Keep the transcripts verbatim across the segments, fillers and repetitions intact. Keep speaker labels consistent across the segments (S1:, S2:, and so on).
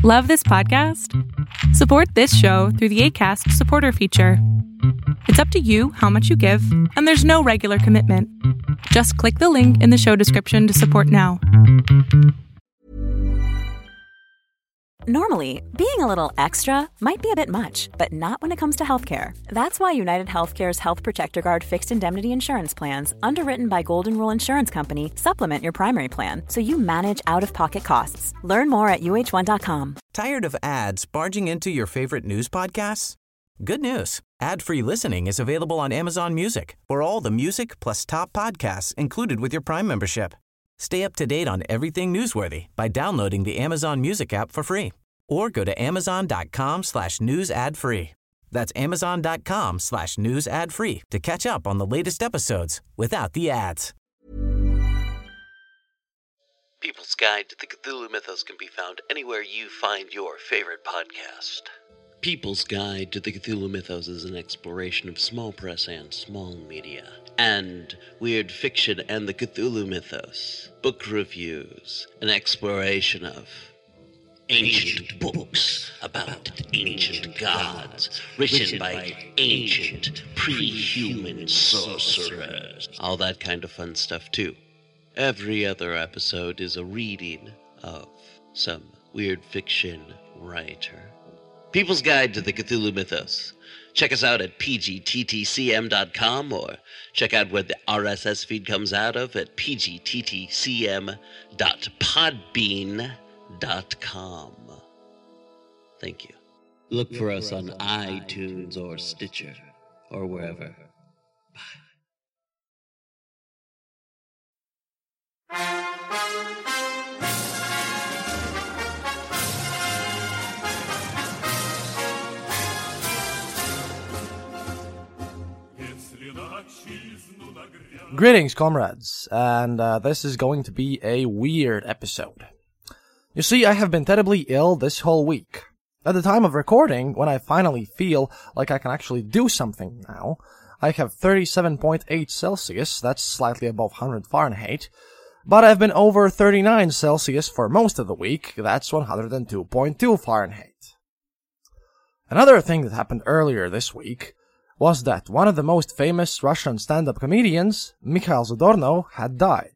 S1: Love this podcast? Support this show through the Acast supporter feature. It's up to you how much you give, and there's no regular commitment. Just click the link in the show description to support now.
S2: Normally, being a little extra might be a bit much, but not when it comes to healthcare. That's why United Healthcare's Health Protector Guard fixed indemnity insurance plans, underwritten by Golden Rule Insurance Company, supplement your primary plan so you manage out-of-pocket costs. Learn more at U H one dot com.
S3: Tired of ads barging into your favorite news podcasts? Good news. Ad-free listening is available on Amazon Music for all the music plus top podcasts included with your Prime membership. Stay up to date on everything newsworthy by downloading the Amazon Music app for free or go to amazon.com slash news ad free. That's amazon.com slash news ad free to catch up on the latest episodes without the ads.
S4: People's Guide to the Cthulhu Mythos can be found anywhere you find your favorite podcast. People's Guide to the Cthulhu Mythos is an exploration of small press and small media, and weird fiction and the Cthulhu Mythos, book reviews, an exploration of ancient books about ancient gods, written by ancient pre-human sorcerers, all that kind of fun stuff too. Every other episode is a reading of some weird fiction writer. People's Guide to the Cthulhu Mythos. Check us out at p g t t c m dot com or check out where the R S S feed comes out of at p g t t c m dot podbean dot com. Thank you. Look for us on iTunes or Stitcher or wherever.
S5: Greetings, comrades, and uh, this is going to be a weird episode. You see, I have been terribly ill this whole week. At the time of recording, when I finally feel like I can actually do something now, I have thirty-seven point eight Celsius, that's slightly above one hundred Fahrenheit, but I've been over thirty-nine Celsius for most of the week, that's one hundred two point two Fahrenheit. Another thing that happened earlier this week was that one of the most famous Russian stand-up comedians, Mikhail Zadornov, had died.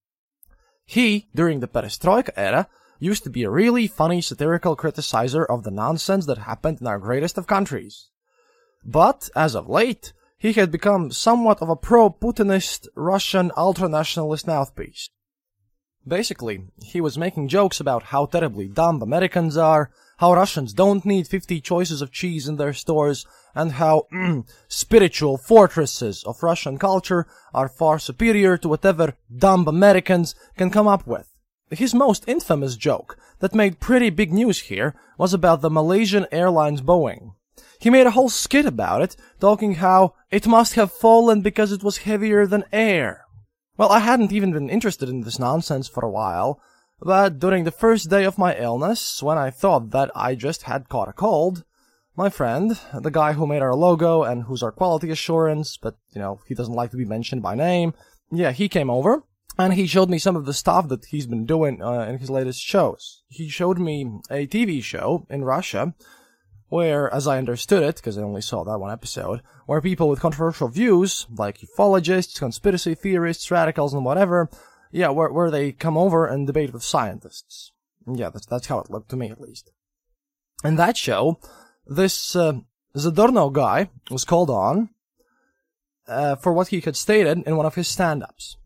S5: He, during the Perestroika era, used to be a really funny satirical criticizer of the nonsense that happened in our greatest of countries. But, as of late, he had become somewhat of a pro-Putinist Russian ultra-nationalist mouthpiece. Basically, he was making jokes about how terribly dumb Americans are, how Russians don't need fifty choices of cheese in their stores, and how mm, spiritual fortresses of Russian culture are far superior to whatever dumb Americans can come up with. His most infamous joke, that made pretty big news here, was about the Malaysian Airlines Boeing. He made a whole skit about it, talking how it must have fallen because it was heavier than air. Well, I hadn't even been interested in this nonsense for a while, but during the first day of my illness, when I thought that I just had caught a cold, my friend, the guy who made our logo and who's our quality assurance, but, you know, he doesn't like to be mentioned by name, yeah, he came over, and he showed me some of the stuff that he's been doing uh, in his latest shows. He showed me a T V show in Russia, where, as I understood it, because I only saw that one episode, where people with controversial views, like ufologists, conspiracy theorists, radicals, and whatever, yeah, where, where they come over and debate with scientists. Yeah, that's, that's how it looked to me, at least. In that show, this uh, Zadornov guy was called on uh, for what he had stated in one of his stand-ups.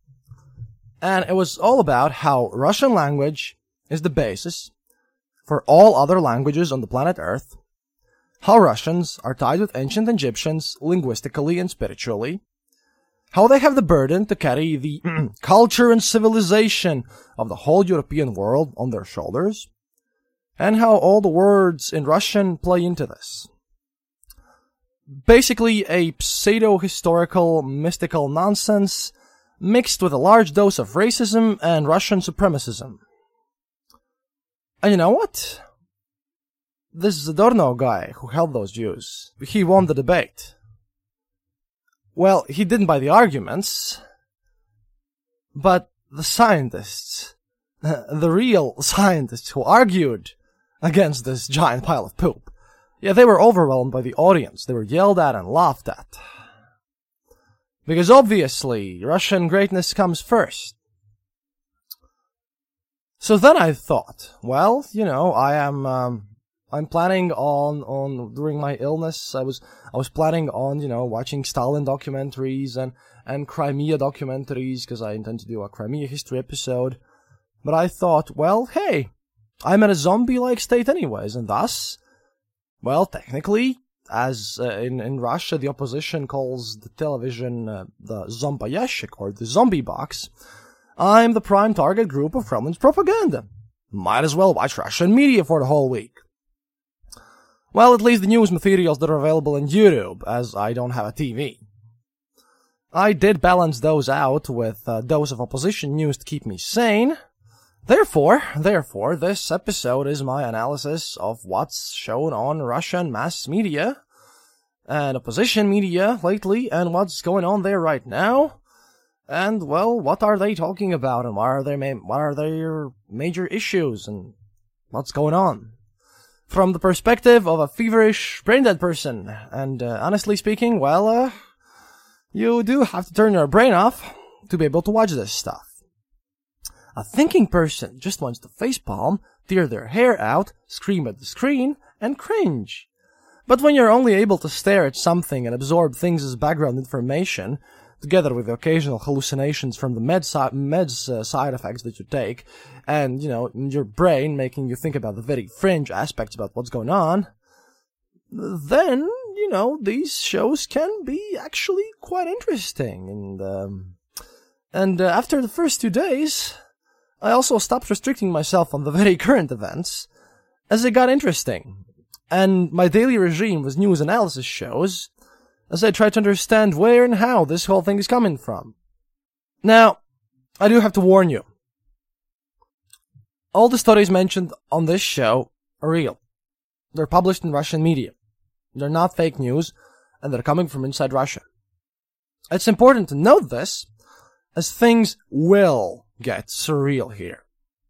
S5: And it was all about how Russian language is the basis for all other languages on the planet Earth, how Russians are tied with ancient Egyptians linguistically and spiritually, how they have the burden to carry the culture and civilization of the whole European world on their shoulders, and how all the words in Russian play into this. Basically a pseudo-historical, mystical nonsense mixed with a large dose of racism and Russian supremacism. And you know what? This Zadornov guy who held those views, he won the debate. Well, he didn't by the arguments, but the scientists, the real scientists who argued against this giant pile of poop. Yeah, they were overwhelmed by the audience. They were yelled at and laughed at. Because obviously, Russian greatness comes first. So then I thought, well, you know, I am, um, I'm planning on, on, during my illness, I was, I was planning on, you know, watching Stalin documentaries and, and Crimea documentaries, because I intend to do a Crimea history episode. But I thought, well, hey, I'm in a zombie-like state anyways, and thus, well, technically, as uh, in, in Russia, the opposition calls the television uh, the zombayashik, or the zombie box, I'm the prime target group of Kremlin's propaganda. Might as well watch Russian media for the whole week. Well, at least the news materials that are available on YouTube, as I don't have a T V. I did balance those out with a dose of opposition news to keep me sane. Therefore, therefore, this episode is my analysis of what's shown on Russian mass media and opposition media lately, and what's going on there right now. And, well, what are they talking about, and what are their, ma- what are their major issues, and what's going on? From the perspective of a feverish, brain-dead person. And, uh, honestly speaking, well, uh, you do have to turn your brain off to be able to watch this stuff. A thinking person just wants to facepalm, tear their hair out, scream at the screen, and cringe. But when you're only able to stare at something and absorb things as background information, together with the occasional hallucinations from the med si- meds uh, side effects that you take, and, you know, your brain making you think about the very fringe aspects about what's going on, then, you know, these shows can be actually quite interesting. And, um, and uh, after the first two days, I also stopped restricting myself on the very current events, as it got interesting. And my daily regime was news analysis shows, as I try to understand where and how this whole thing is coming from. Now, I do have to warn you. All the stories mentioned on this show are real. They're published in Russian media. They're not fake news, and they're coming from inside Russia. It's important to note this, as things will get surreal here.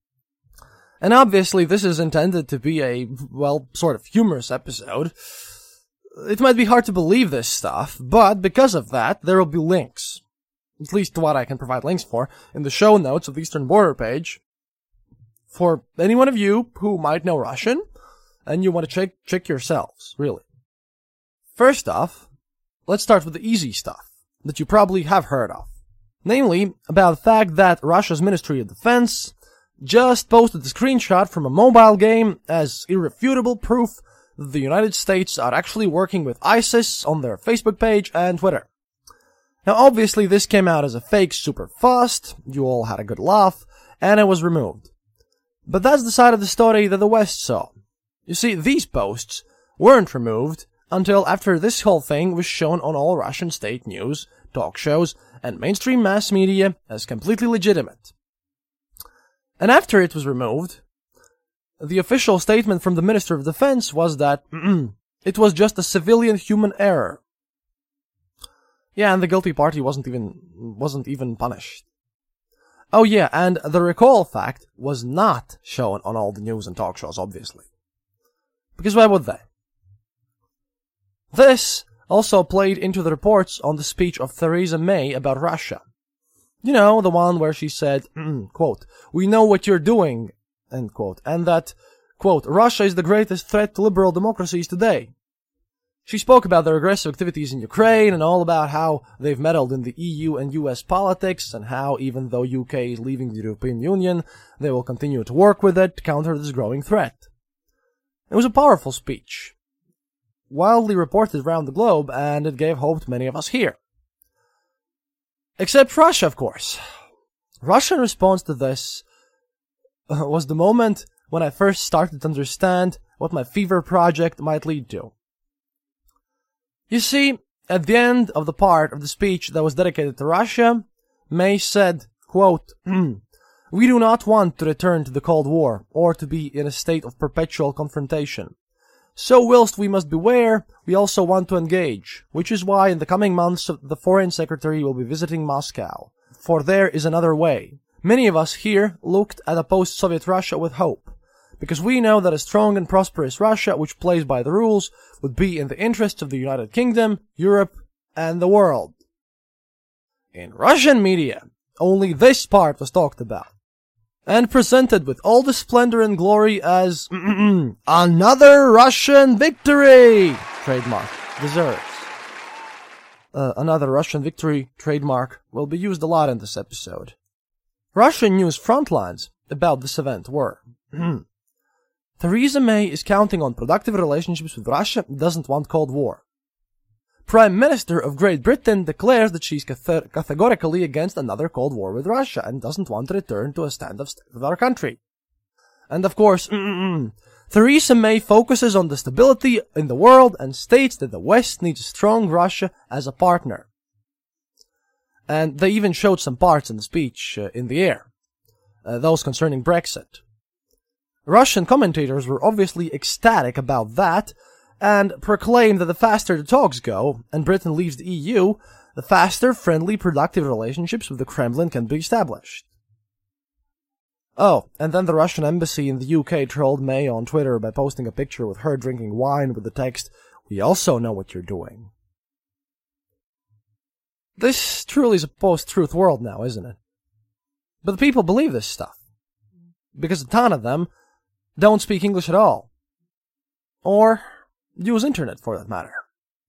S5: And obviously this is intended to be a, well, sort of humorous episode. It might be hard to believe this stuff, but because of that, there will be links, at least to what I can provide links for, in the show notes of the Eastern Border page, for any one of you who might know Russian, and you want to check, check yourselves, really. First off, let's start with the easy stuff, that you probably have heard of. Namely, about the fact that Russia's Ministry of Defense just posted a screenshot from a mobile game as irrefutable proof that the United States are actually working with ISIS on their Facebook page and Twitter. Now obviously this came out as a fake super fast, you all had a good laugh, and it was removed. But that's the side of the story that the West saw. You see, these posts weren't removed until after this whole thing was shown on all Russian state news, talk shows, and mainstream mass media as completely legitimate. And after it was removed, the official statement from the Minister of Defense was that it was just a civilian human error. Yeah, and the guilty party wasn't even wasn't even punished. Oh yeah, and the recall fact was not shown on all the news and talk shows, obviously. Because why would they? This also played into the reports on the speech of Theresa May about Russia. You know, the one where she said, quote, "We know what you're doing," end quote, and that, quote, "Russia is the greatest threat to liberal democracies today." She spoke about their aggressive activities in Ukraine and all about how they've meddled in the E U and U S politics and how even though U K is leaving the European Union, they will continue to work with it to counter this growing threat. It was a powerful speech, wildly reported around the globe, and it gave hope to many of us here. Except Russia, of course. Russian response to this was the moment when I first started to understand what my fever project might lead to. You see, at the end of the part of the speech that was dedicated to Russia, May said, quote, "We do not want to return to the Cold War or to be in a state of perpetual confrontation. So whilst we must beware, we also want to engage, which is why in the coming months the Foreign Secretary will be visiting Moscow. For there is another way. Many of us here looked at a post-Soviet Russia with hope. because we know that a strong and prosperous Russia, which plays by the rules, would be in the interests of the United Kingdom, Europe, and the world. In Russian media, only this part was talked about, and presented with all the splendor and glory as another Russian victory, trademark, deserves. Uh, another Russian victory, trademark, will be used a lot in this episode. Russian news frontlines about this event were Theresa May is counting on productive relationships with Russia and doesn't want Cold War. Prime Minister of Great Britain declares that she's cath- categorically against another Cold War with Russia and doesn't want to return to a standoff state with our country. And of course, Theresa May focuses on the stability in the world and states that the West needs a strong Russia as a partner. And they even showed some parts in the speech uh, in the air, uh, those concerning Brexit. Russian commentators were obviously ecstatic about that, and proclaimed that the faster the talks go, and Britain leaves the E U, the faster, friendly, productive relationships with the Kremlin can be established. Oh, and then the Russian embassy in the U K trolled May on Twitter by posting a picture with her drinking wine with the text, "We also know what you're doing." This truly is a post-truth world now, isn't it? But the people believe this stuff, because a ton of them don't speak English at all. Or use internet, for that matter.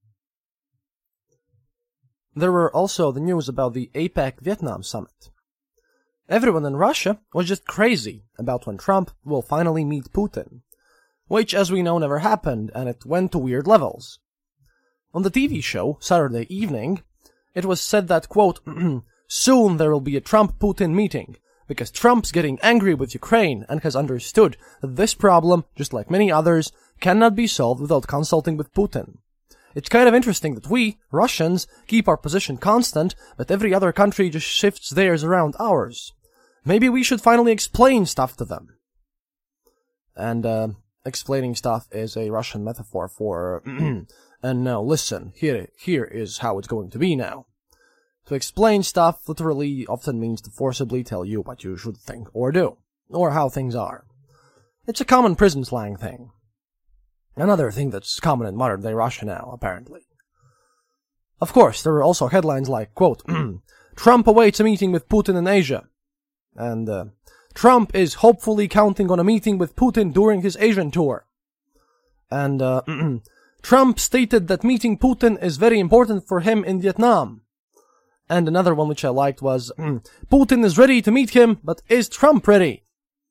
S5: There were also the news about the APEC Vietnam summit. Everyone in Russia was just crazy about when Trump will finally meet Putin, which, as we know, never happened, and it went to weird levels. On the T V show, Saturday Evening, it was said that, quote, soon there will be a Trump-Putin meeting, because Trump's getting angry with Ukraine and has understood that this problem, just like many others, cannot be solved without consulting with Putin. It's kind of interesting that we, Russians, keep our position constant, but every other country just shifts theirs around ours. Maybe we should finally explain stuff to them. And, uh, explaining stuff is a Russian metaphor for, and now listen, here, here is how it's going to be now. To explain stuff literally often means to forcibly tell you what you should think or do, or how things are. It's a common prison slang thing. Another thing that's common in modern-day Russia now, apparently. Of course, there were also headlines like, quote, Trump awaits a meeting with Putin in Asia. And, uh, Trump is hopefully counting on a meeting with Putin during his Asian tour. And, uh, Trump stated that meeting Putin is very important for him in Vietnam. And another one which I liked was, Putin is ready to meet him, but is Trump ready?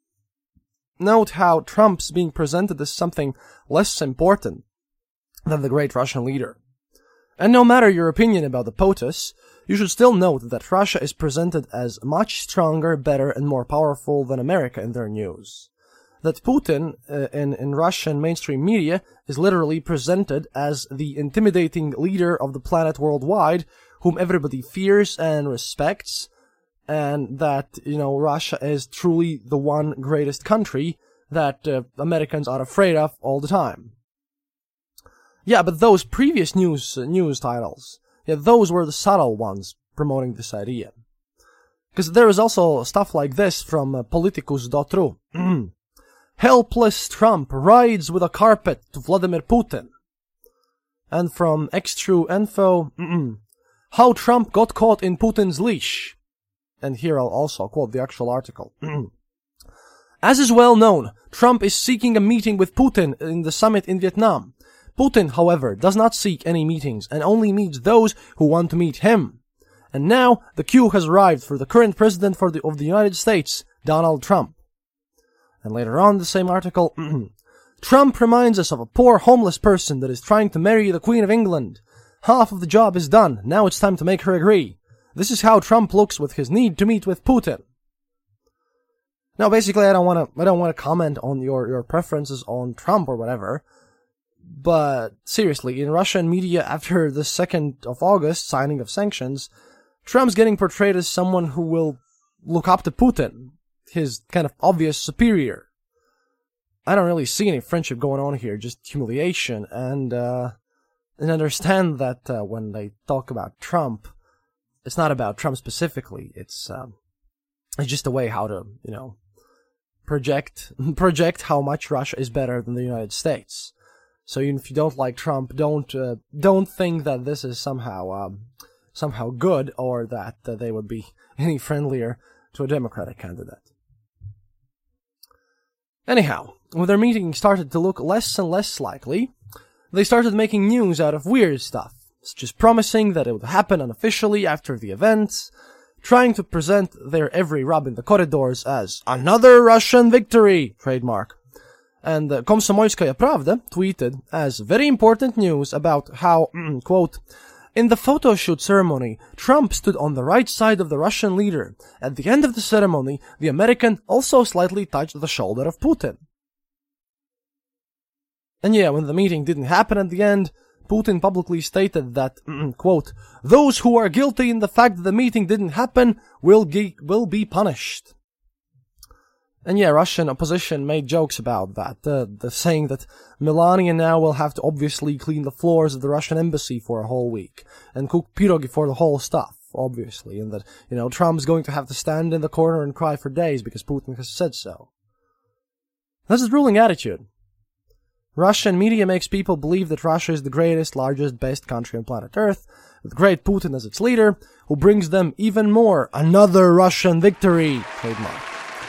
S5: Note how Trump's being presented as something less important than the great Russian leader. And no matter your opinion about the POTUS, you should still note that Russia is presented as much stronger, better, and more powerful than America in their news. That Putin, uh, in, in Russian mainstream media, is literally presented as the intimidating leader of the planet worldwide, whom everybody fears and respects, and that, you know, Russia is truly the one greatest country that uh, Americans are afraid of all the time. Yeah, but those previous news uh, news titles, yeah, those were the subtle ones promoting this idea. Because there is also stuff like this from uh, politicus dot ru. Helpless Trump rides with a carpet to Vladimir Putin. And from X-True Info, how Trump got caught in Putin's leash. And here I'll also quote the actual article. As is well known, Trump is seeking a meeting with Putin in the summit in Vietnam. Putin, however, does not seek any meetings and only meets those who want to meet him. And now the cue has arrived for the current president for the, of the United States, Donald Trump. And later on, the same article, Trump reminds us of a poor homeless person that is trying to marry the Queen of England. Half of the job is done. Now it's time to make her agree. This is how Trump looks with his need to meet with Putin. Now, basically, I don't want to, I don't want to comment on your, your preferences on Trump or whatever. But seriously, in Russian media after the second of August signing of sanctions, Trump's getting portrayed as someone who will look up to Putin, his kind of obvious superior. I don't really see any friendship going on here, just humiliation, and, uh, and understand that, uh, when they talk about Trump, it's not about Trump specifically, it's, um, it's just a way how to, you know, project project how much Russia is better than the United States. So even if you don't like Trump, don't uh, don't think that this is somehow um, somehow good, or that uh, they would be any friendlier to a Democratic candidate. Anyhow, when their meeting started to look less and less likely, they started making news out of weird stuff, such as promising that it would happen unofficially after the event, trying to present their every rub in the corridors as another Russian victory, trademark. And uh, Komsomolskaya Pravda tweeted as very important news about how, quote, in the photo shoot ceremony, Trump stood on the right side of the Russian leader. At the end of the ceremony, the American also slightly touched the shoulder of Putin. And yeah, when the meeting didn't happen at the end, Putin publicly stated that, quote, those who are guilty in the fact that the meeting didn't happen will, ge- will be punished. And yeah, Russian opposition made jokes about that, uh, the saying that Melania now will have to obviously clean the floors of the Russian embassy for a whole week, and cook pierogi for the whole staff, obviously, and that, you know, Trump's going to have to stand in the corner and cry for days because Putin has said so. That's his ruling attitude. Russian media makes people believe that Russia is the greatest, largest, best country on planet Earth, with great Putin as its leader, who brings them even more another Russian victory, trademark.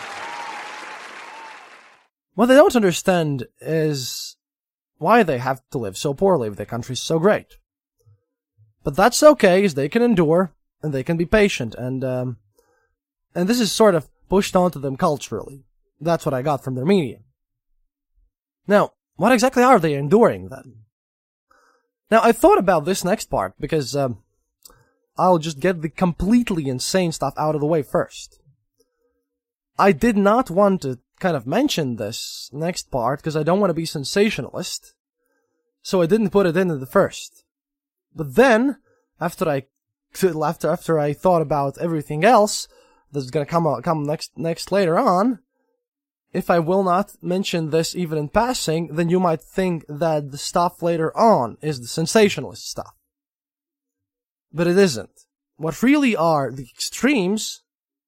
S5: What they don't understand is why they have to live so poorly if their country's so great. But that's okay, as they can endure, and they can be patient, and, um, and this is sort of pushed onto them culturally. That's what I got from their media. Now, what exactly are they enduring, then? Now, I thought about this next part, because, um, I'll just get the completely insane stuff out of the way first. I did not want to kind of mention this next part because I don't want to be sensationalist, so I didn't put it in at the first. But then, after I after after I thought about everything else that's gonna come out, come next next later on, if I will not mention this even in passing, then you might think that the stuff later on is the sensationalist stuff. But it isn't. What really are the extremes,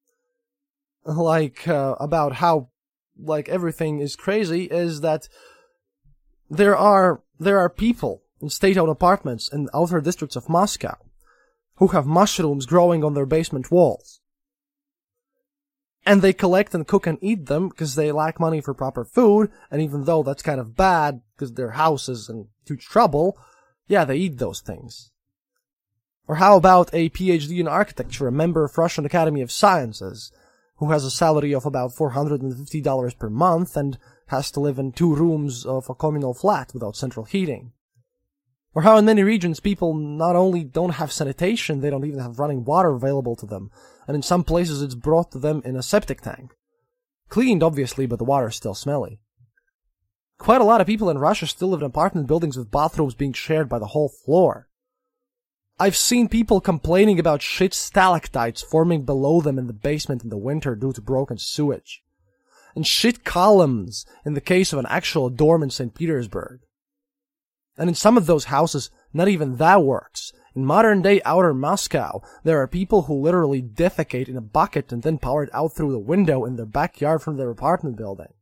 S5: like uh, about how like everything is crazy, is that there are there are people in state-owned apartments in the outer districts of Moscow who have mushrooms growing on their basement walls. And they collect and cook and eat them because they lack money for proper food, and even though that's kind of bad because their house is in huge trouble, yeah, they eat those things. Or how about a P H D in architecture, a member of Russian Academy of Sciences, who has a salary of about four hundred fifty dollars per month and has to live in two rooms of a communal flat without central heating. Or how in many regions people not only don't have sanitation, they don't even have running water available to them, and in some places it's brought to them in a septic tank. Cleaned, obviously, but the water is still smelly. Quite a lot of people in Russia still live in apartment buildings with bathrooms being shared by the whole floor. I've seen people complaining about shit stalactites forming below them in the basement in the winter due to broken sewage. And shit columns in the case of an actual dorm in Saint Petersburg. And in some of those houses, not even that works. In modern-day outer Moscow, there are people who literally defecate in a bucket and then power it out through the window in their backyard from their apartment building.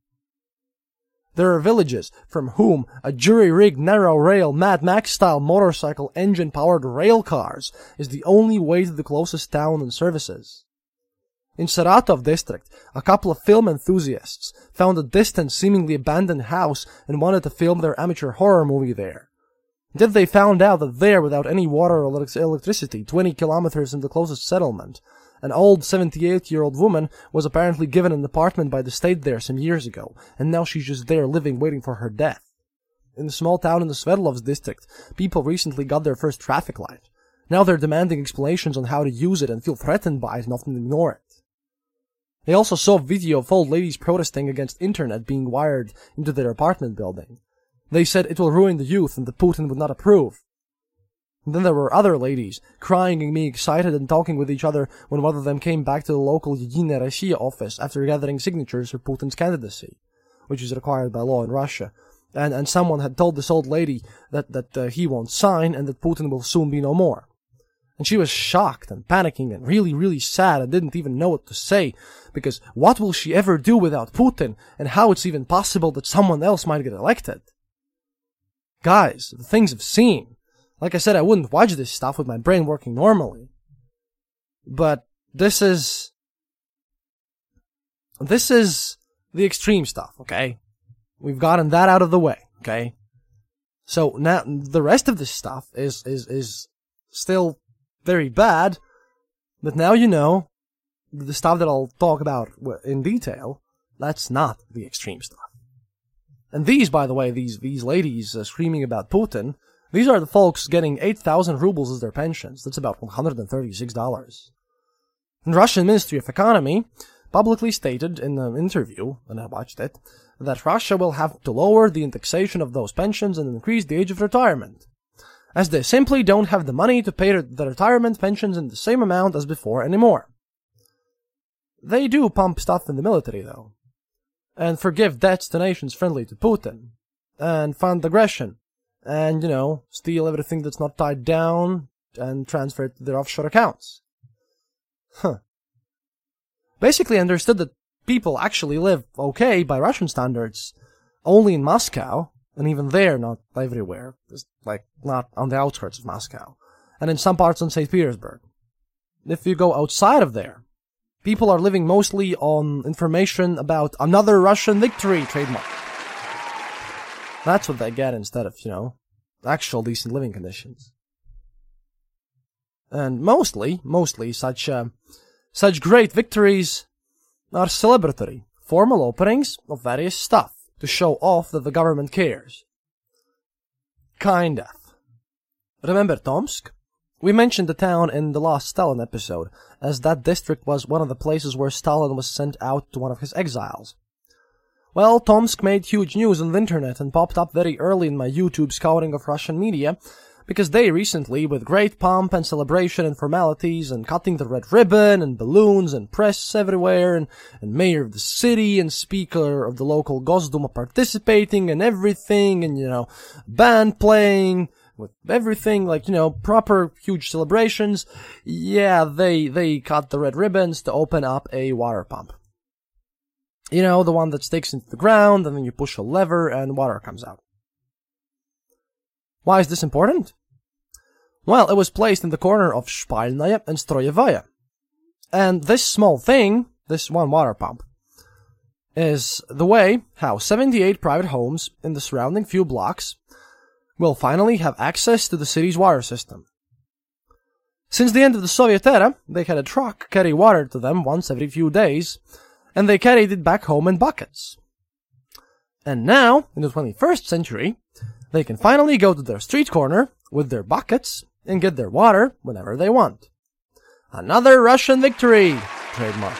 S5: There are villages from whom a jury-rigged narrow-rail Mad Max-style motorcycle engine-powered rail cars is the only way to the closest town and services. In Saratov district, a couple of film enthusiasts found a distant, seemingly abandoned house and wanted to film their amateur horror movie there. Then they found out that there, without any water or electricity, twenty kilometers from the closest settlement, an old seventy-eight-year-old woman was apparently given an apartment by the state there some years ago, and now she's just there living waiting for her death. In a small town in the Sverdlovsk district, people recently got their first traffic light. Now they're demanding explanations on how to use it and feel threatened by it and often ignore it. They also saw video of old ladies protesting against internet being wired into their apartment building. They said it will ruin the youth and that Putin would not approve. And then there were other ladies, crying and being excited and talking with each other when one of them came back to the local Yedinaya Rossiya office after gathering signatures for Putin's candidacy, which is required by law in Russia. And and someone had told this old lady that, that uh, he won't sign and that Putin will soon be no more. And she was shocked and panicking and really, really sad and didn't even know what to say, because what will she ever do without Putin, and how it's even possible that someone else might get elected? Guys, the things I've seen. Like I said, I wouldn't watch this stuff with my brain working normally. But this is... This is the extreme stuff, okay? We've gotten that out of the way, okay? So now, the rest of this stuff is, is, is still very bad, but now you know the stuff that I'll talk about in detail, that's not the extreme stuff. And these, by the way, these these ladies uh, screaming about Putin, these are the folks getting eight thousand rubles as their pensions. That's about one hundred thirty-six dollars. The Russian Ministry of Economy publicly stated in an interview, and I watched it, that Russia will have to lower the indexation of those pensions and increase the age of retirement, as they simply don't have the money to pay the retirement pensions in the same amount as before anymore. They do pump stuff in the military, though, and forgive debts to nations friendly to Putin, and fund aggression, and, you know, steal everything that's not tied down, and transfer it to their offshore accounts. Huh. Basically understood that people actually live okay by Russian standards, only in Moscow, and even there, not everywhere, just like not on the outskirts of Moscow, and in some parts in Saint Petersburg. If you go outside of there, people are living mostly on information about another Russian victory trademark. That's what they get instead of, you know, actual decent living conditions. And mostly, mostly such, uh, such great victories are celebratory, formal openings of various stuff to show off that the government cares. Kind of. Remember Tomsk? We mentioned the town in the last Stalin episode, as that district was one of the places where Stalin was sent out to one of his exiles. Well, Tomsk made huge news on the internet and popped up very early in my YouTube scouting of Russian media, because they recently, with great pomp and celebration and formalities and cutting the red ribbon and balloons and press everywhere and, and mayor of the city and speaker of the local Gosduma participating and everything and, you know, band playing with everything, like, you know, proper huge celebrations, yeah, they, they cut the red ribbons to open up a water pump. You know, the one that sticks into the ground and then you push a lever and water comes out. Why is this important? Well, it was placed in the corner of Spalnaya and Stroyevaya. And this small thing, this one water pump, is the way how seventy-eight private homes in the surrounding few blocks will finally have access to the city's water system. Since the end of the Soviet era, they had a truck carry water to them once every few days, and they carried it back home in buckets. And now, in the twenty-first century, they can finally go to their street corner with their buckets and get their water whenever they want. Another Russian victory! Trademark.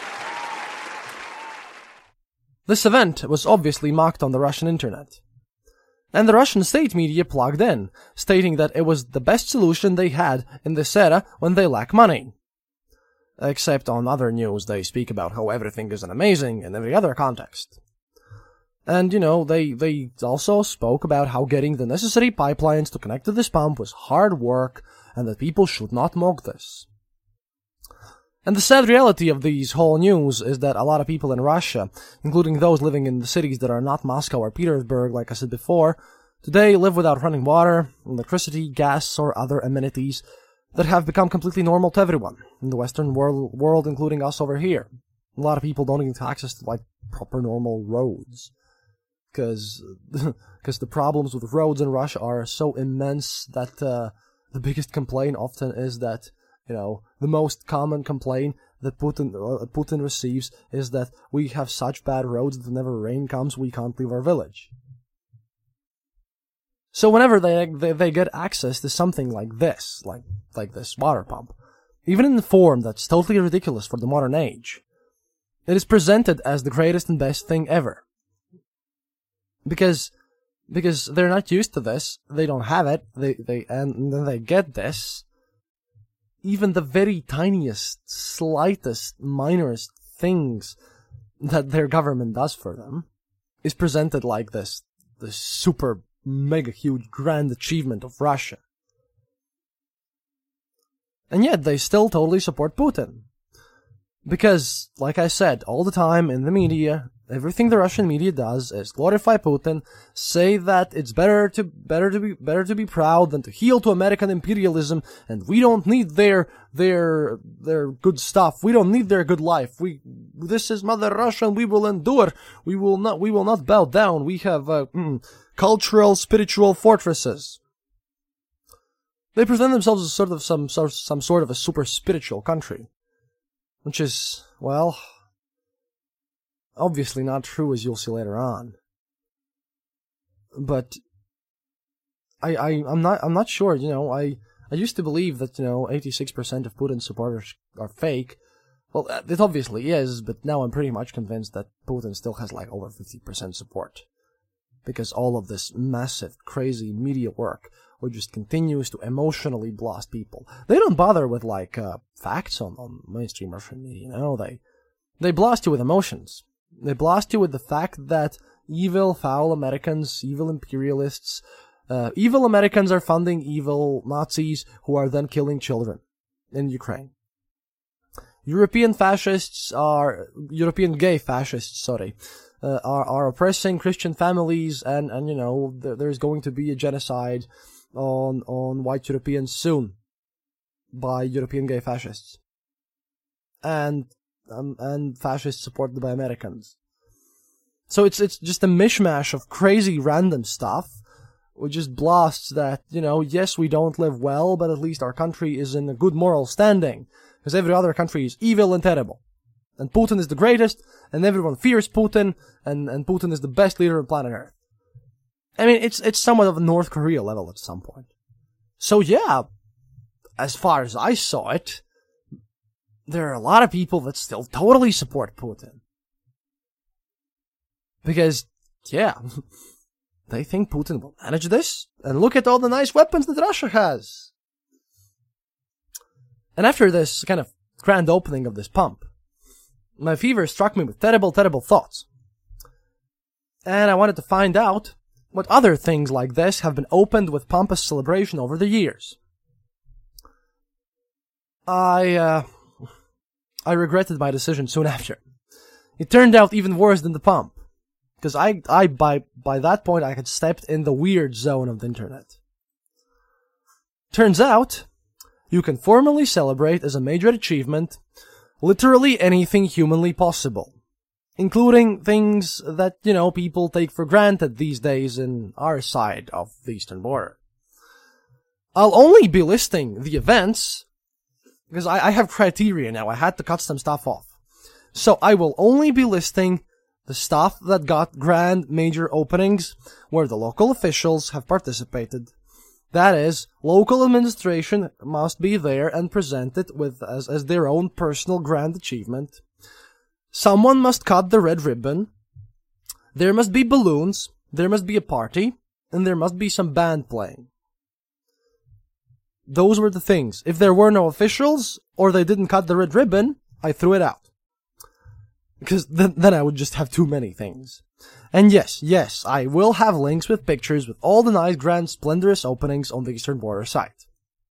S5: This event was obviously mocked on the Russian internet. And the Russian state media plugged in, stating that it was the best solution they had in this era when they lack money. Except on other news they speak about how everything is amazing in every other context. And, you know, they, they also spoke about how getting the necessary pipelines to connect to this pump was hard work, and that people should not mock this. And the sad reality of these whole news is that a lot of people in Russia, including those living in the cities that are not Moscow or Petersburg, like I said before, today live without running water, electricity, gas, or other amenities that have become completely normal to everyone in the Western world, world including us over here. A lot of people don't even have access to, like, proper normal roads. Because because the problems with roads in Russia are so immense that uh, the biggest complaint often is that, you know, the most common complaint that Putin uh, Putin receives is that we have such bad roads that whenever rain comes, we can't leave our village. So whenever they, they they get access to something like this, like like this water pump, even in the form that's totally ridiculous for the modern age, it is presented as the greatest and best thing ever. Because, because they're not used to this, they don't have it, they, they, and then they get this. Even the very tiniest, slightest, minorest things that their government does for them is presented like this, this super, mega huge, grand achievement of Russia. And yet they still totally support Putin. Because, like I said, all the time in the media, everything the Russian media does is glorify Putin, say that it's better to better to be better to be proud than to heel to American imperialism, and we don't need their their their good stuff. We don't need their good life. We this is Mother Russia, and we will endure. We will not we will not bow down. We have uh, mm, cultural, spiritual fortresses. They present themselves as sort of some sort some sort of a super spiritual country. Which is, well, obviously not true, as you'll see later on. But I, I, I'm not, I'm not sure. You know, I, I used to believe that you know, eighty-six percent of Putin's supporters are fake. Well, it obviously is, but now I'm pretty much convinced that Putin still has like over fifty percent support, because all of this massive, crazy media work, which just continues to emotionally blast people. They don't bother with, like, uh, facts on, on mainstream Russian media, you know? They, they blast you with emotions. They blast you with the fact that evil, foul Americans, evil imperialists, uh, evil Americans are funding evil Nazis who are then killing children in Ukraine. European fascists are, European gay fascists, sorry, uh, are, are oppressing Christian families, and, and, you know, th- there's going to be a genocide on on white Europeans soon by European gay fascists, and um, and fascists supported by Americans. So it's it's just a mishmash of crazy random stuff, which just blasts that, you know, yes, we don't live well, but at least our country is in a good moral standing, because every other country is evil and terrible, and Putin is the greatest, and everyone fears Putin, and and Putin is the best leader on planet Earth. I mean, it's it's somewhat of a North Korea level at some point. So yeah, as far as I saw it, there are a lot of people that still totally support Putin. Because, yeah, they think Putin will manage this, and look at all the nice weapons that Russia has. And after this kind of grand opening of this pump, my fever struck me with terrible, terrible thoughts. And I wanted to find out what other things like this have been opened with pompous celebration over the years. I, uh, I regretted my decision soon after. It turned out even worse than the pump. Because I, I, by, by that point, I had stepped in the weird zone of the internet. Turns out, you can formally celebrate as a major achievement literally anything humanly possible. Including things that, you know, people take for granted these days in our side of the eastern border. I'll only be listing the events, because I, I have criteria now, I had to cut some stuff off. So I will only be listing the stuff that got grand major openings, where the local officials have participated. That is, local administration must be there and present it with as, as their own personal grand achievement. Someone must cut the red ribbon, there must be balloons, there must be a party, and there must be some band playing. Those were the things. If there were no officials, or they didn't cut the red ribbon, I threw it out. Because then, then I would just have too many things. And yes, yes, I will have links with pictures with all the nice, grand, splendorous openings on the Eastern Border site.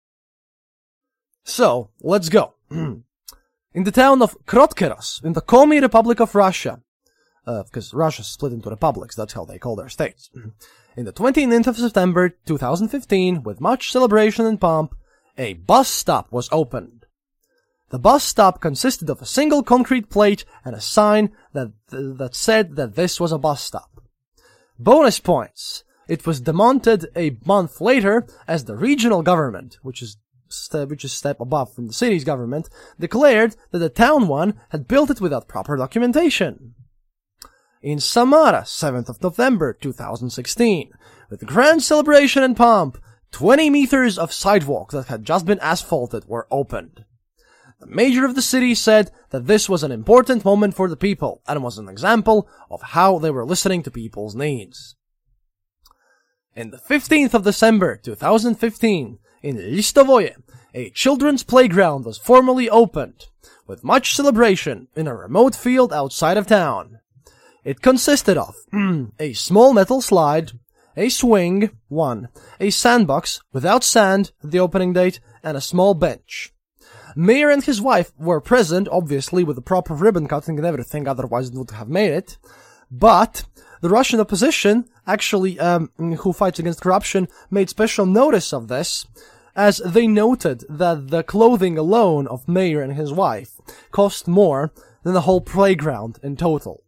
S5: So, let's go. In the town of Krotkeros, in the Komi Republic of Russia, uh, because Russia split into republics, that's how they call their states. In the twenty-ninth of September two thousand fifteen, with much celebration and pomp, a bus stop was opened. The bus stop consisted of a single concrete plate and a sign that th- that said that this was a bus stop. Bonus points! It was demounted a month later as the regional government, which is Step, which is step above from the city's government, declared that the town one had built it without proper documentation. In Samara, seventh of November two thousand sixteen, with grand celebration and pomp, twenty meters of sidewalk that had just been asphalted were opened. The mayor of the city said that this was an important moment for the people and was an example of how they were listening to people's needs. In the fifteenth of December two thousand fifteen, in Listovoye, a children's playground was formally opened, with much celebration in a remote field outside of town. It consisted of a small metal slide, a swing, one, a sandbox without sand at the opening date, and a small bench. Mayor and his wife were present, obviously, with the proper ribbon cutting and everything, otherwise it would have made it. But the Russian opposition, actually, um, who fights against corruption, made special notice of this, as they noted that the clothing alone of Mayor and his wife cost more than the whole playground in total.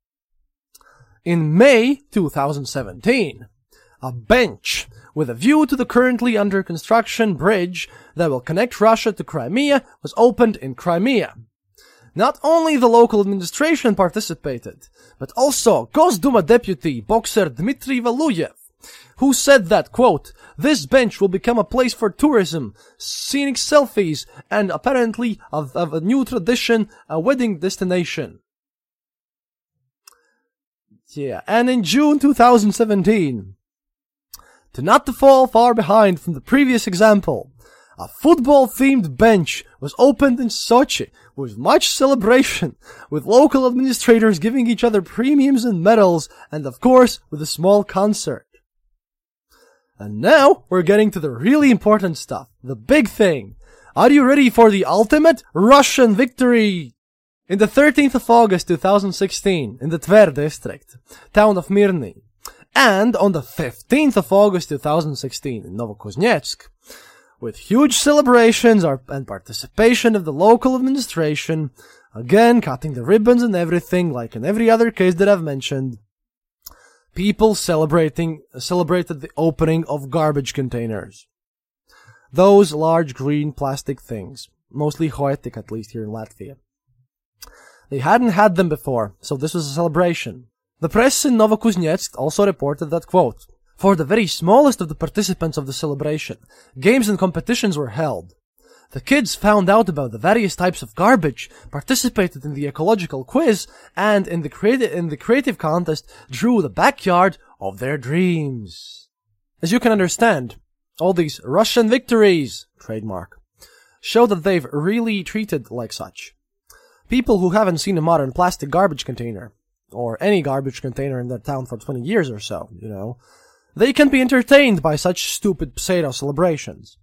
S5: In May two thousand seventeen, a bench with a view to the currently under construction bridge that will connect Russia to Crimea was opened in Crimea. Not only the local administration participated, but also Gosduma deputy boxer Dmitry Valuyev, who said that, quote, this bench will become a place for tourism, scenic selfies, and apparently of, of a new tradition, a wedding destination. Yeah, and in June two thousand seventeen, to not to fall far behind from the previous example, a football-themed bench was opened in Sochi with much celebration, with local administrators giving each other premiums and medals, and of course, with a small concert. And now, we're getting to the really important stuff, the big thing. Are you ready for the ultimate Russian victory? In the thirteenth of August two thousand sixteen, in the Tver district, town of Mirny, and on the fifteenth of August two thousand sixteen in Novokuznetsk, with huge celebrations and participation of the local administration, again cutting the ribbons and everything like in every other case that I've mentioned, people celebrating celebrated the opening of garbage containers. Those large green plastic things, mostly Hoetic at least here in Latvia. They hadn't had them before, so this was a celebration. The press in Novokuznetsk also reported that, quote, for the very smallest of the participants of the celebration, games and competitions were held. The kids found out about the various types of garbage, participated in the ecological quiz, and in the, creati- in the creative contest drew the backyard of their dreams. As you can understand, all these Russian victories, trademark, show that they've really treated like such. People who haven't seen a modern plastic garbage container, or any garbage container in their town for twenty years or so, you know, they can be entertained by such stupid pseudo-celebrations.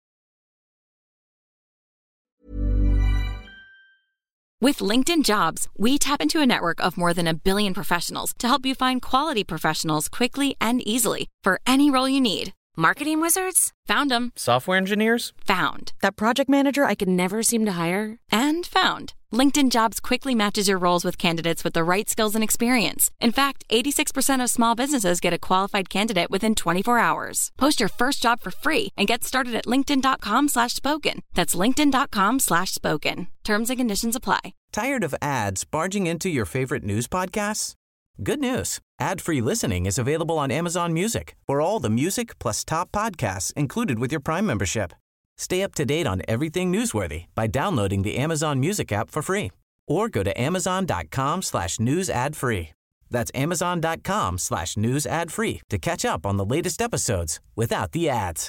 S6: With LinkedIn Jobs, we tap into a network of more than a billion professionals to help you find quality professionals quickly and easily for any role you need. Marketing wizards? Found them.
S7: Software engineers?
S6: Found.
S8: That project manager I could never seem to hire?
S6: And found. LinkedIn Jobs quickly matches your roles with candidates with the right skills and experience. In fact, eighty-six percent of small businesses get a qualified candidate within twenty-four hours. Post your first job for free and get started at linkedin.com slash spoken. That's linkedin.com slash spoken. Terms and conditions apply.
S3: Tired of ads barging into your favorite news podcasts? Good news. Ad-free listening is available on Amazon Music for all the music plus top podcasts included with your Prime membership. Stay up to date on everything newsworthy by downloading the Amazon Music app for free or go to amazon.com slash news ad free. That's amazon.com slash news ad free to catch up on the latest episodes without the ads.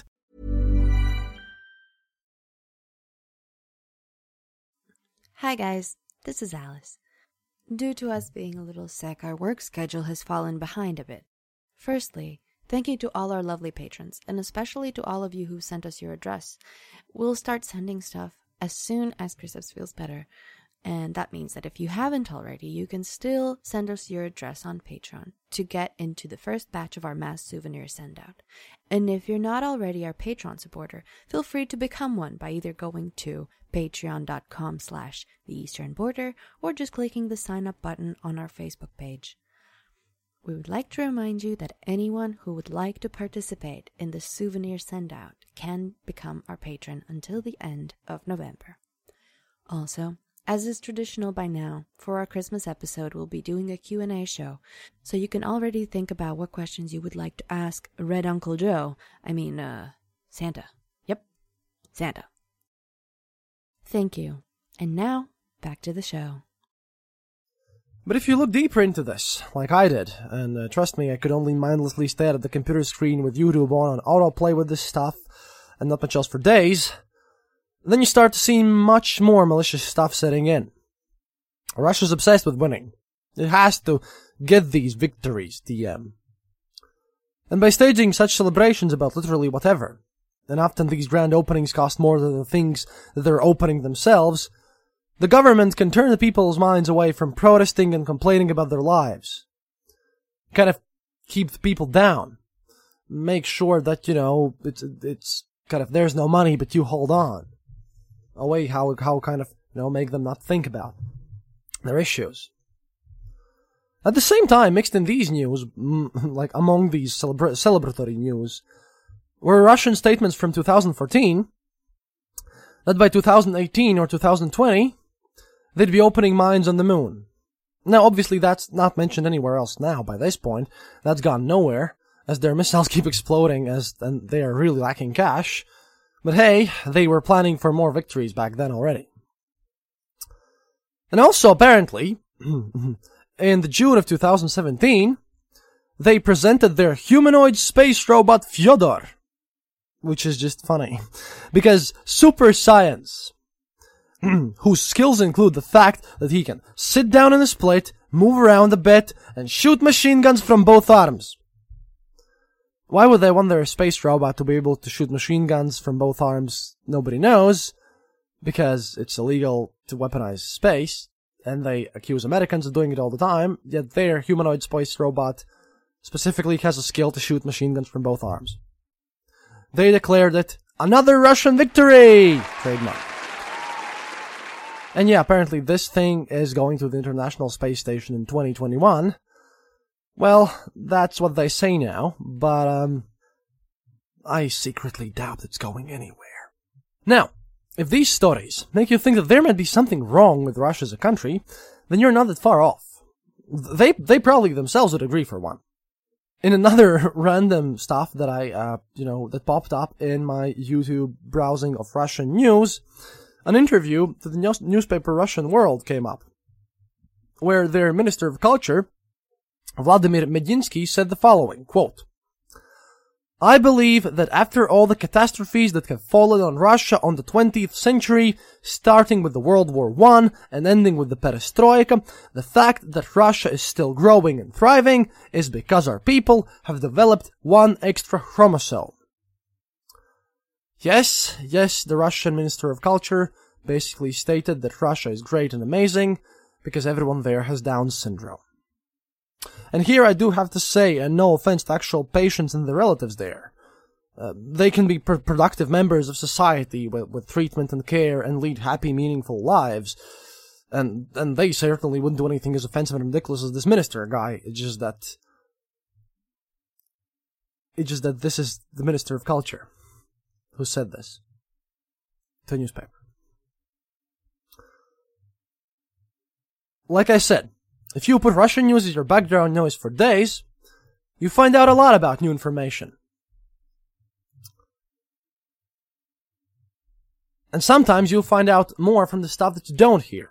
S8: Hi guys, this is Alice. Due to us being a little sick, our work schedule has fallen behind a bit. Firstly, thank you to all our lovely patrons, and especially to all of you who sent us your address. We'll start sending stuff as soon as Christos feels better, and that means that if you haven't already, you can still send us your address on Patreon to get into the first batch of our mass souvenir send-out. And if you're not already our Patreon supporter, feel free to become one by either going to patreon.com slash the Eastern Border or just clicking the sign up button on our Facebook page. We would like to remind you that anyone who would like to participate in the souvenir send-out can become our patron until the end of November. Also, as is traditional by now, for our Christmas episode we'll be doing a Q and A show, so you can already think about what questions you would like to ask Red Uncle Joe, I mean, uh, Santa. Yep, Santa. Thank you. And now, back to the show.
S5: But if you look deeper into this, like I did, and uh, trust me, I could only mindlessly stare at the computer screen with YouTube on on autoplay with this stuff, and not much else for days, then you start to see much more malicious stuff setting in. Russia's obsessed with winning. It has to get these victories, D M. And by staging such celebrations about literally whatever, and often these grand openings cost more than the things that they're opening themselves, the government can turn the people's minds away from protesting and complaining about their lives. Kind of keep the people down. Make sure that, you know, it's, it's kind of, there's no money, but you hold on. A way how, how kind of, you know, make them not think about their issues. At the same time, mixed in these news, like among these celebra- celebratory news, were Russian statements from two thousand fourteen that by two thousand eighteen or two thousand twenty, they'd be opening mines on the moon. Now, obviously, that's not mentioned anywhere else now by this point. That's gone nowhere, as their missiles keep exploding as and they are really lacking cash. But hey, they were planning for more victories back then already. And also, apparently, in the June of two thousand seventeen, they presented their humanoid space robot Fyodor, which is just funny, because super science, whose skills include the fact that he can sit down in a split, move around a bit, and shoot machine guns from both arms. Why would they want their space robot to be able to shoot machine guns from both arms? Nobody knows, because it's illegal to weaponize space, and they accuse Americans of doing it all the time, yet their humanoid space robot specifically has a skill to shoot machine guns from both arms. They declared it another Russian victory! Trademark. And yeah, apparently this thing is going to the International Space Station in twenty twenty-one. Well, that's what they say now, but, um, I secretly doubt it's going anywhere. Now, if these stories make you think that there might be something wrong with Russia as a country, then you're not that far off. They, they probably themselves would agree for one. In another random stuff that I, uh, you know, that popped up in my YouTube browsing of Russian news, an interview to the news- newspaper Russian World came up, where their Minister of Culture, Vladimir Medinsky, said the following, quote, I believe that after all the catastrophes that have fallen on Russia on the twentieth century, starting with the World War One and ending with the Perestroika, the fact that Russia is still growing and thriving is because our people have developed one extra chromosome. Yes, yes, the Russian Minister of Culture basically stated that Russia is great and amazing because everyone there has Down syndrome. And here I do have to say, and no offense to actual patients and their relatives there, uh, they can be pr- productive members of society with, with treatment and care and lead happy, meaningful lives. And and they certainly wouldn't do anything as offensive and ridiculous as this minister guy. It's just that... It's just that this is the Minister of Culture who said this to a newspaper. Like I said, if you put Russian news as your background noise for days, you find out a lot about new information. And sometimes you'll find out more from the stuff that you don't hear.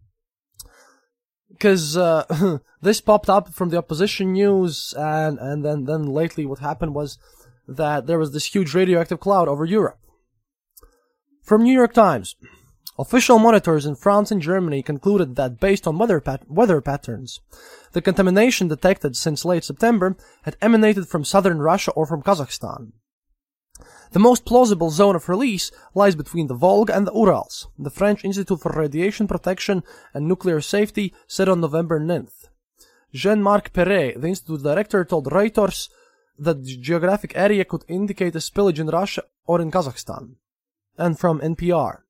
S5: Because uh, this popped up from the opposition news, and, and then, then lately what happened was that there was this huge radioactive cloud over Europe. From New York Times, official monitors in France and Germany concluded that based on weather, pat- weather patterns, the contamination detected since late September had emanated from southern Russia or from Kazakhstan. The most plausible zone of release lies between the Volga and the Urals, the French Institute for Radiation Protection and Nuclear Safety said on November ninth. Jean-Marc Perret, the institute's director, told Reuters that the geographic area could indicate a spillage in Russia or in Kazakhstan. And from N P R.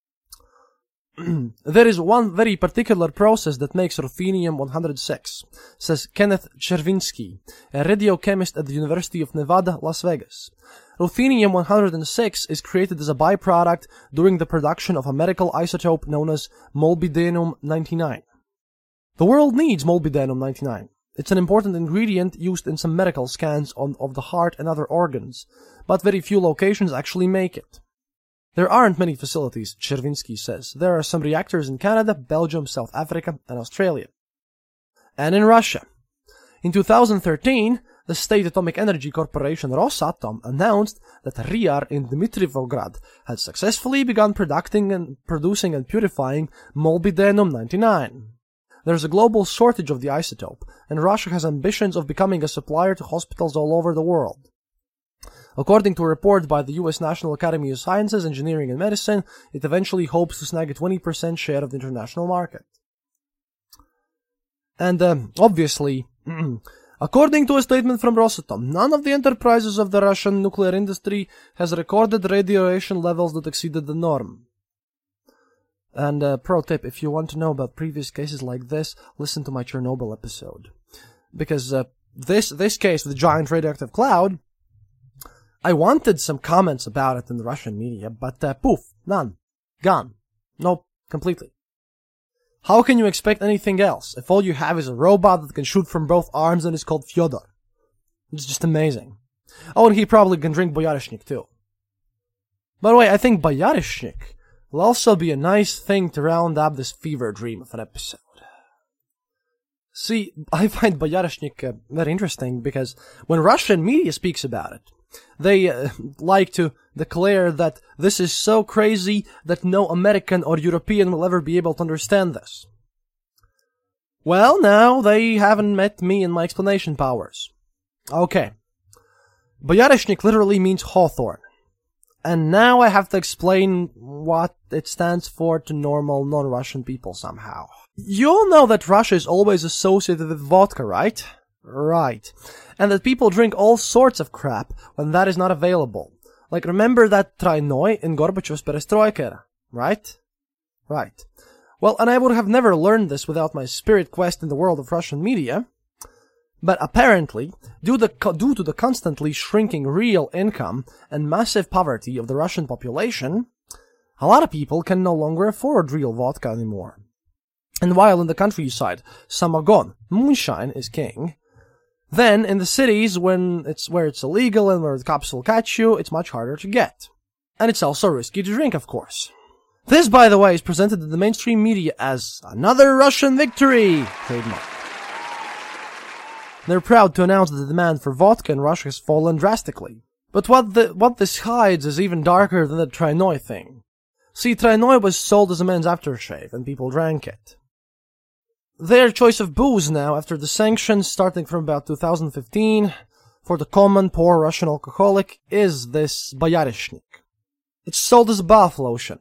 S5: There is one very particular process that makes ruthenium one oh six, says Kenneth Chervinsky, a radiochemist at the University of Nevada, Las Vegas. Ruthenium one oh six is created as a byproduct during the production of a medical isotope known as molybdenum ninety-nine. The world needs molybdenum ninety-nine. It's an important ingredient used in some medical scans on, of the heart and other organs, but very few locations actually make it. There aren't many facilities, Chervinsky says. There are some reactors in Canada, Belgium, South Africa, and Australia. And in Russia. In two thousand thirteen, the State Atomic Energy Corporation Rosatom announced that R I A R in Dmitrivograd had successfully begun producing and, producing and purifying molybdenum ninety-nine. There's a global shortage of the isotope, and Russia has ambitions of becoming a supplier to hospitals all over the world. According to a report by the U S National Academy of Sciences, Engineering and Medicine, it eventually hopes to snag a twenty percent share of the international market. And um, obviously, according to a statement from Rosatom, none of the enterprises of the Russian nuclear industry has recorded radiation levels that exceeded the norm. And uh, pro tip, if you want to know about previous cases like this, listen to my Chernobyl episode. Because uh, this this case with the giant radioactive cloud, I wanted some comments about it in the Russian media, but uh, poof, none. Gone. Nope, completely. How can you expect anything else if all you have is a robot that can shoot from both arms and is called Fyodor? It's just amazing. Oh, and he probably can drink Boyarishnik too. By the way, I think Boyarishnik will also be a nice thing to round up this fever dream of an episode. See, I find Boyarishnik uh, very interesting because when Russian media speaks about it, they uh, like to declare that this is so crazy that no American or European will ever be able to understand this. Well, now they haven't met me in my explanation powers. Okay. Boyarishnik literally means hawthorn. And now I have to explain what it stands for to normal non-Russian people somehow. You all know that Russia is always associated with vodka, right? Right. And that people drink all sorts of crap when that is not available. Like, remember that Traiной in Gorbachev's Perestroika era, right? Right. Well, and I would have never learned this without my spirit quest in the world of Russian media. But apparently, due, the, due to the constantly shrinking real income and massive poverty of the Russian population, a lot of people can no longer afford real vodka anymore. And while in the countryside, Samagon, moonshine, is king, then in the cities, when it's where it's illegal and where the cops will catch you, it's much harder to get. And it's also risky to drink, of course. This, by the way, is presented in the mainstream media as another Russian victory, trademark. They're proud to announce that the demand for vodka in Russia has fallen drastically. But what the, what this hides is even darker than the Traiной thing. See, Traiной was sold as a men's aftershave, and people drank it. Their choice of booze now, after the sanctions starting from about two thousand fifteen, for the common poor Russian alcoholic, is this Boyarishnik. It's sold as a bath lotion.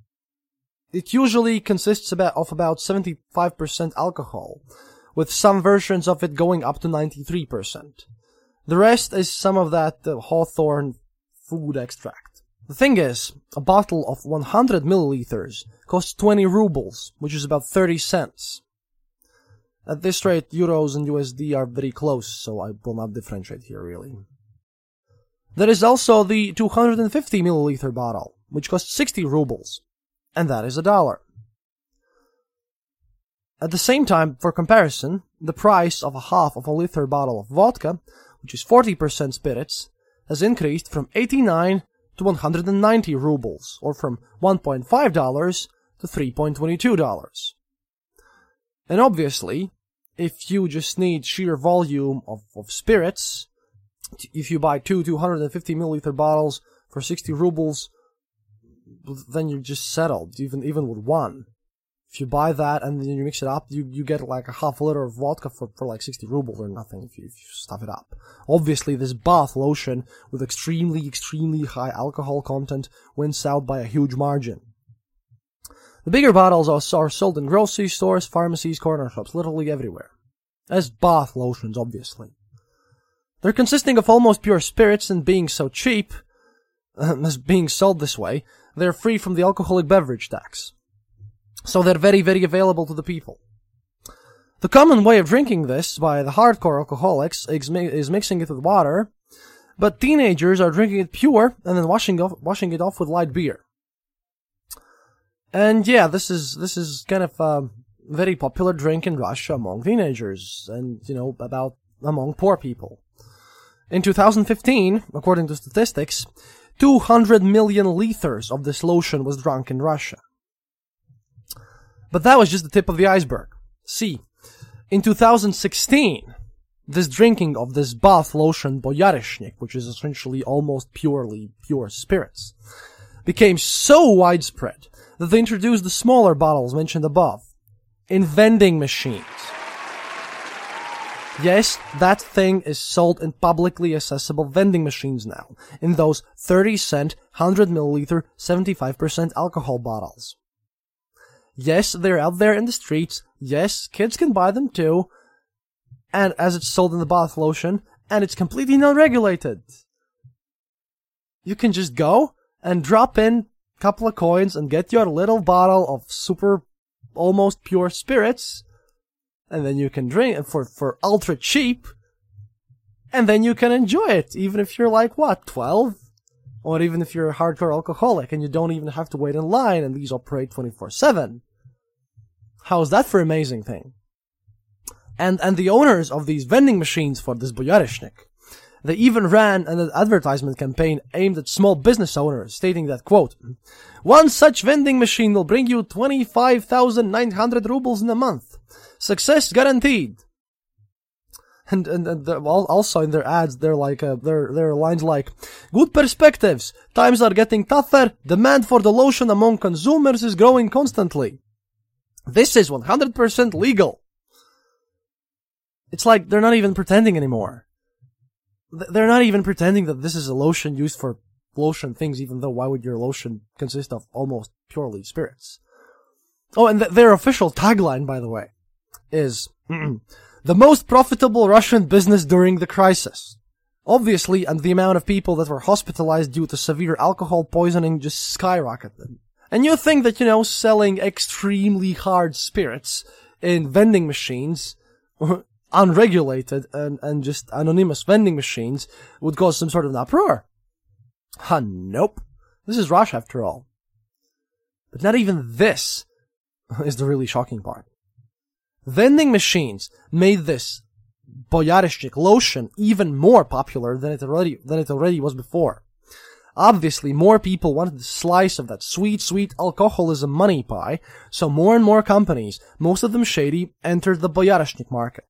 S5: It usually consists about, of about seventy-five percent alcohol, with some versions of it going up to ninety-three percent. The rest is some of that uh, hawthorn food extract. The thing is, a bottle of one hundred milliliters costs twenty rubles, which is about thirty cents. At this rate, euros and U S D are very close, so I will not differentiate here, really. There is also the two hundred fifty milliliter bottle, which costs sixty rubles, and that is a dollar. At the same time, for comparison, the price of a half of a liter bottle of vodka, which is forty percent spirits, has increased from eighty-nine to one hundred ninety rubles, or from one point five dollars to three point two two dollars. And obviously, if you just need sheer volume of, of spirits, if you buy two two hundred fifty milliliter bottles for sixty rubles, then you're just settled, even even with one. If you buy that and then you mix it up, you, you get like a half a liter of vodka for, for like sixty rubles or nothing if you, if you stuff it up. Obviously, this bath lotion with extremely, extremely high alcohol content wins out by a huge margin. The bigger bottles are, are sold in grocery stores, pharmacies, corner shops, literally everywhere. As bath lotions, obviously. They're consisting of almost pure spirits, and being so cheap, uh, as being sold this way, they're free from the alcoholic beverage tax. So they're very, very available to the people. The common way of drinking this by the hardcore alcoholics is, mi- is mixing it with water, but teenagers are drinking it pure and then washing off, washing it off with light beer. And yeah, this is this is kind of a very popular drink in Russia among teenagers, and you know, about among poor people. In two thousand fifteen, according to statistics, two hundred million liters of this lotion was drunk in Russia. But that was just the tip of the iceberg. See, in two thousand sixteen, this drinking of this bath lotion Boyarishnik, which is essentially almost purely pure spirits, became so widespread that they introduced the smaller bottles mentioned above in vending machines. Yes, that thing is sold in publicly accessible vending machines now, in those thirty cent, one hundred milliliter, seventy-five percent alcohol bottles. Yes, they're out there in the streets. Yes, kids can buy them too. And as it's sold in the bath lotion, and it's completely non-regulated. You can just go and drop in a couple of coins and get your little bottle of super, almost pure spirits, and then you can drink it for, for ultra cheap, and then you can enjoy it, even if you're like, what, twelve? Or even if you're a hardcore alcoholic and you don't even have to wait in line and these operate twenty-four seven. How's that for an amazing thing? And, and the owners of these vending machines for this Boyarishnik, they even ran an advertisement campaign aimed at small business owners, stating that, quote, one such vending machine will bring you twenty-five thousand nine hundred rubles in a month. Success guaranteed. And, and, and also in their ads, they're like, uh, their, their lines like, good perspectives. Times are getting tougher. Demand for the lotion among consumers is growing constantly. This is one hundred percent legal. It's like they're not even pretending anymore. They're not even pretending that this is a lotion used for lotion things, even though why would your lotion consist of almost purely spirits? Oh, and th- their official tagline, by the way, is the most profitable Russian business during the crisis. Obviously, and the amount of people that were hospitalized due to severe alcohol poisoning just skyrocketed. And you think that, you know, selling extremely hard spirits in vending machines, unregulated and, and just anonymous vending machines, would cause some sort of an uproar. Huh, nope. This is Russia after all. But not even this is the really shocking part. Vending machines made this Boyarishnik lotion even more popular than it already than it already was before. Obviously, more people wanted a slice of that sweet, sweet alcoholism money pie, so more and more companies, most of them shady, entered the Boyarishnik market.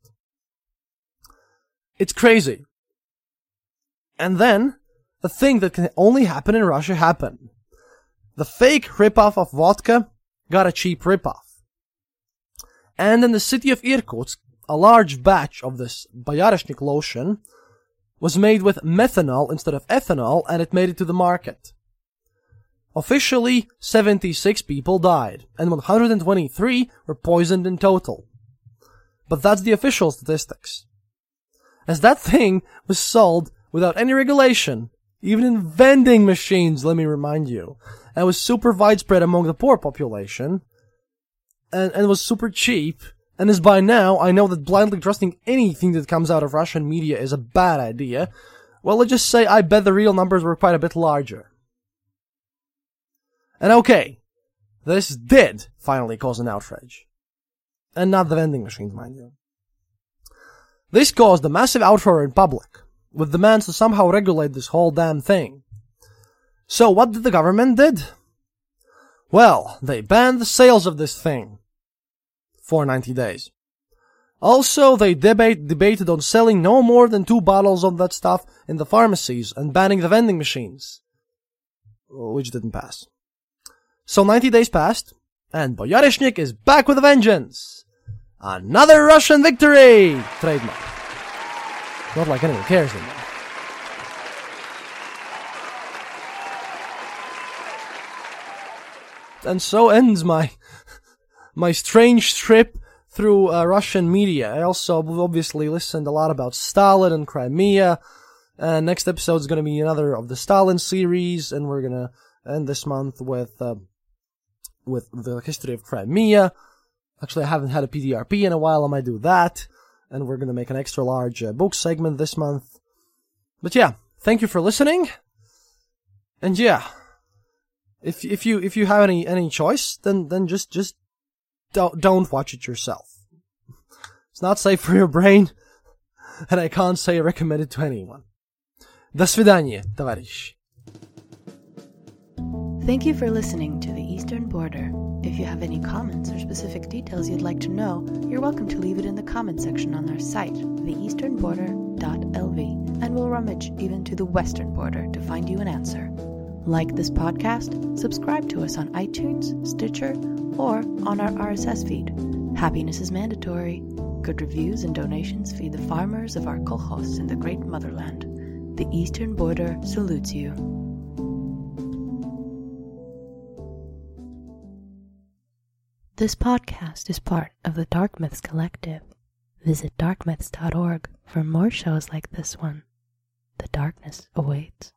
S5: It's crazy. And then, the thing that can only happen in Russia happened. The fake ripoff of vodka got a cheap ripoff. And in the city of Irkutsk, a large batch of this Boyarishnik lotion was made with methanol instead of ethanol, and it made it to the market. Officially, seventy-six people died, and one hundred twenty-three were poisoned in total. But that's the official statistics. As that thing was sold without any regulation, even in vending machines, let me remind you, and was super widespread among the poor population, and, and was super cheap, and as by now I know that blindly trusting anything that comes out of Russian media is a bad idea, well, let's just say I bet the real numbers were quite a bit larger. And okay, this did finally cause an outrage. And not the vending machines, mind you. This caused a massive outroar in public, with demands to somehow regulate this whole damn thing. So what did the government did? Well, they banned the sales of this thing for ninety days. Also, they debate, debated on selling no more than two bottles of that stuff in the pharmacies and banning the vending machines, which didn't pass. So ninety days passed, and Boyarishnik is back with a vengeance. Another Russian victory! Trademark. Not like anyone cares anymore. And so ends my my strange trip through uh, Russian media. I also obviously listened a lot about Stalin and Crimea. And next episode is going to be another of the Stalin series, and we're going to end this month with uh, with the history of Crimea. Actually, I haven't had a P D R P in a while. I might do that. And we're going to make an extra large uh, book segment this month. But yeah, thank you for listening. And yeah, if if you if you have any any choice, then then just just don't don't watch it yourself. It's not safe for your brain, and I can't say recommend it to anyone. До свидания, товарищ.
S8: Thank you for listening to The Eastern Border. If you have any comments or specific details you'd like to know, you're welcome to leave it in the comment section on our site, the eastern border dot l v, and we'll rummage even to the western border to find you an answer. Like this podcast, subscribe to us on iTunes, Stitcher, or on our R S S feed. Happiness is mandatory. Good reviews and donations feed the farmers of our kolkhoz in the great motherland. The eastern border salutes you. This podcast is part of the Dark Myths Collective. Visit dark myths dot org for more shows like this one. The darkness awaits.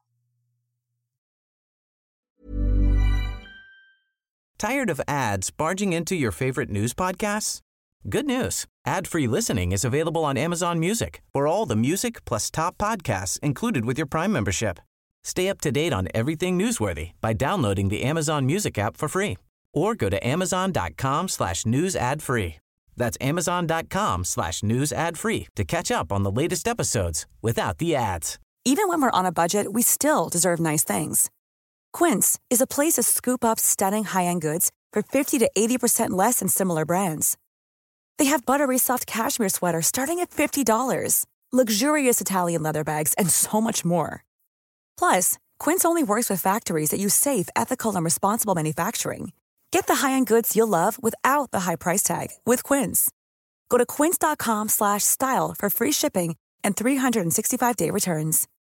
S3: Tired of ads barging into your favorite news podcasts? Good news. Ad-free listening is available on Amazon Music for all the music plus top podcasts included with your Prime membership. Stay up to date on everything newsworthy by downloading the Amazon Music app for free or go to amazon.com slash news ad free. That's amazon.com slash news ad free to catch up on the latest episodes without the ads.
S7: Even when we're on a budget, we still deserve nice things. Quince is a place to scoop up stunning high-end goods for fifty to eighty percent less than similar brands. They have buttery soft cashmere sweaters starting at fifty dollars, luxurious Italian leather bags, and so much more. Plus, Quince only works with factories that use safe, ethical, and responsible manufacturing. Get the high-end goods you'll love without the high price tag with Quince. Go to quince.com slash style for free shipping and three sixty-five day returns.